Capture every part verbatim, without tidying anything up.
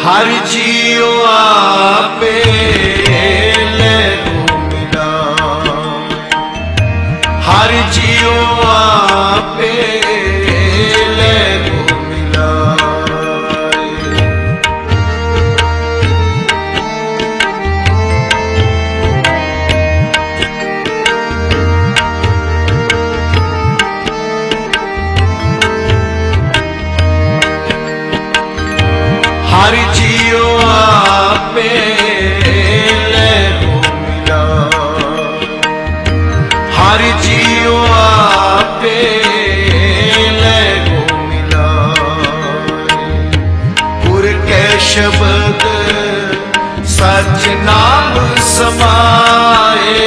हर जियो आपे ले गो मिलाए, हर जियो आपे ले गो मिलाए। हर जियो आपे ले गो मिलाए, हर जियो आपे ले गो मिलाए। पुर के शब्द सच नाम समाए,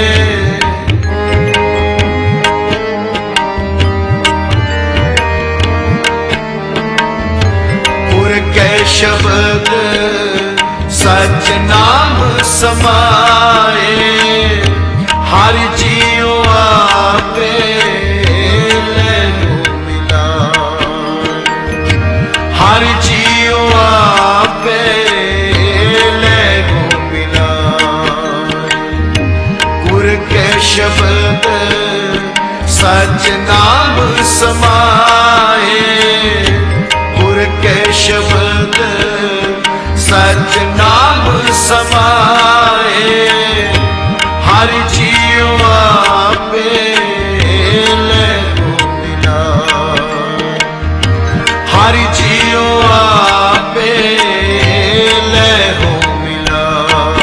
के शब्द सच नाम समाए। हर जियो आपे ले गो मिलाए, हर जियो आपे ले गो मिलाए। गुर के शब्द सच नाम समाए, के शब्द सच नाम समाए। हर जियो आपे ले गो मिलाए, हर जियो आपे ले गो मिलाए।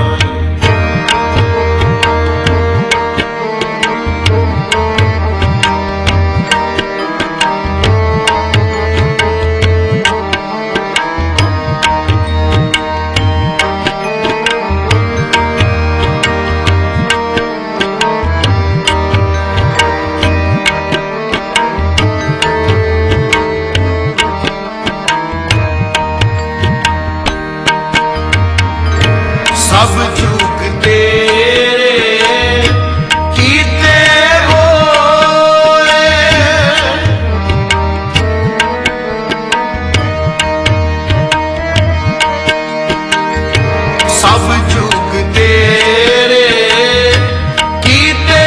सब जुग तेरे कीते होए, सब जुग तेरे कीते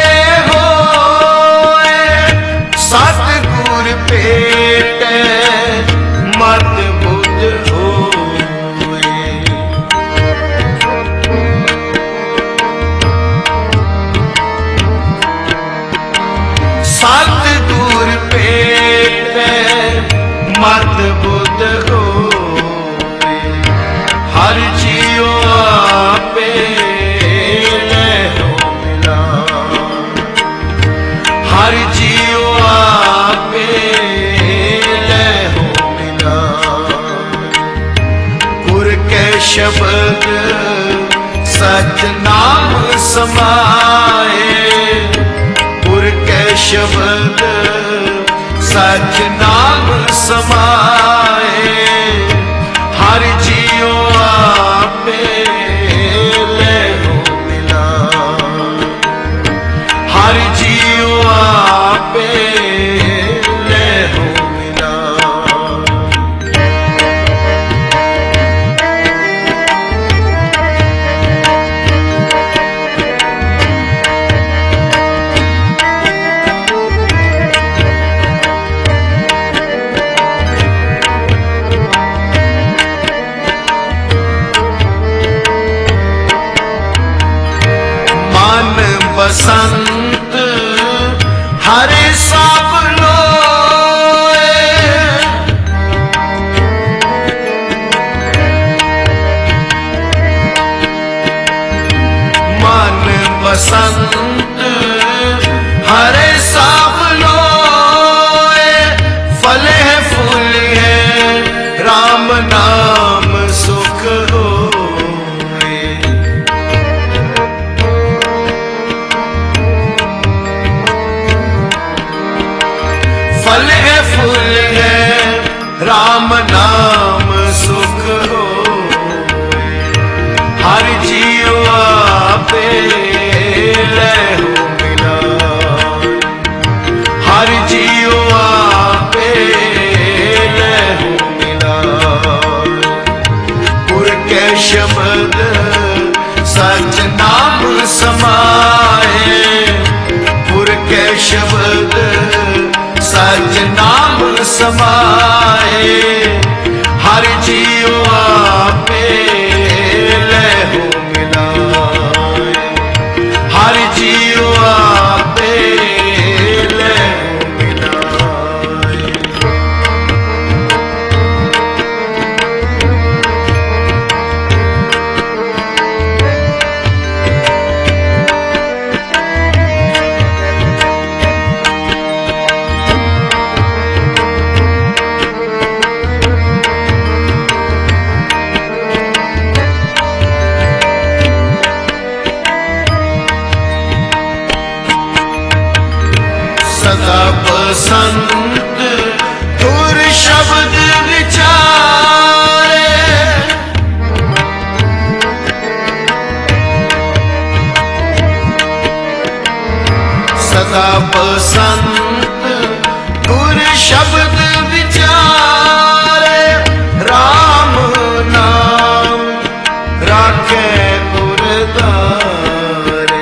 होए। सतगुर भेटे मत बुद्ध होए, सतगुर भेटे मत बुद्ध होए। हर जियो आपे ले गो मिलाए, हर जियो आपे ले गो मिलाए। गुर के शब्द सच नाम समाए, गुर के शब्द सच नाम समाए। हर जियो आपे ले गो मिलाए, हर जियो आपे ले गो मिलाए। बसंत हरे सब लोए, मन बसंत हरे सब लोए। फले फूल है राम नाम सुख हो, फल है फूल है राम नाम सुख हो। हर जियो आपे ले गो मिलाए, हर जियो आपे ले गो मिलाए। समाए, हर जीव आपे लहू मिलाए, हर जीव आपे लहू मिलाए। सदा बसंत गुर शब्द विचारे, सदा बसंत गुर शब्द विचारे, राम नाम राखे गुरदारे।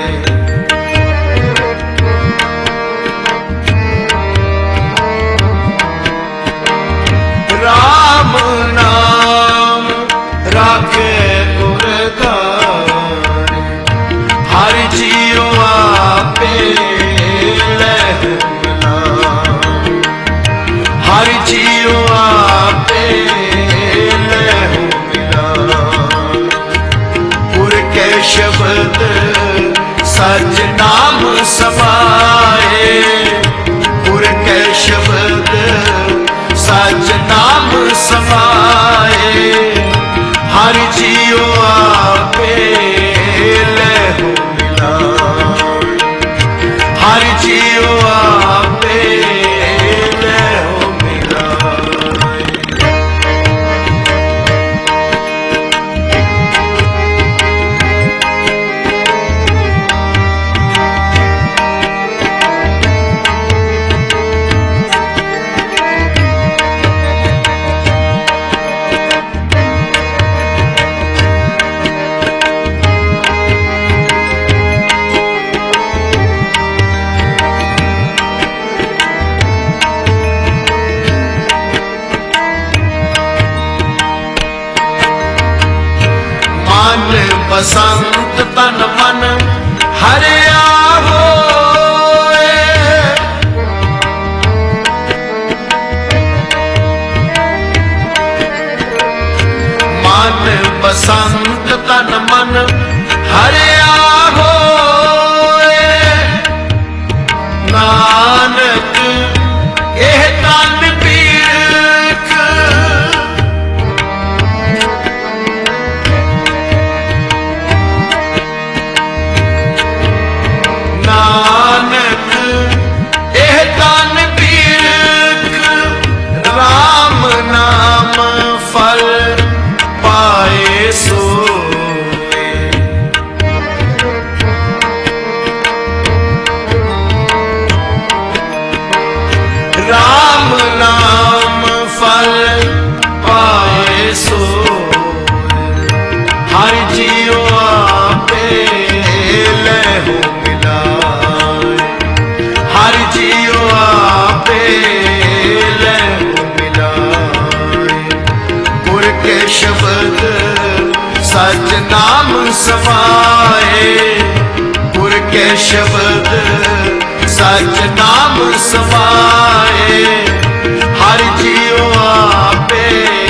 राम नाम राखे गुरदारे, हर जीव आपे लहू मिलाए, हर जीव आपे लहू मिलाए। गुर के शब्द सच नाम समाए, गुर के शब्द सच नाम समाए, हर जीव आपे लहू मिलाए, हर जीव आपे लहू मिलाए। बसंत तन मन हरिया होए, मन बसंत तन मन हरिया होए, नानक एह तन पीरख, नानक एह तन पीरख, राम नाम फल पाए सोए। राम नाम फल पाए सोए, हर जीव आपे लहू मिलाए, हर जीव आपे लहू मिलाए। गुर के शब्द सच नाम समाए, गुर के शब्द सच नाम समाए, हर जीव आपे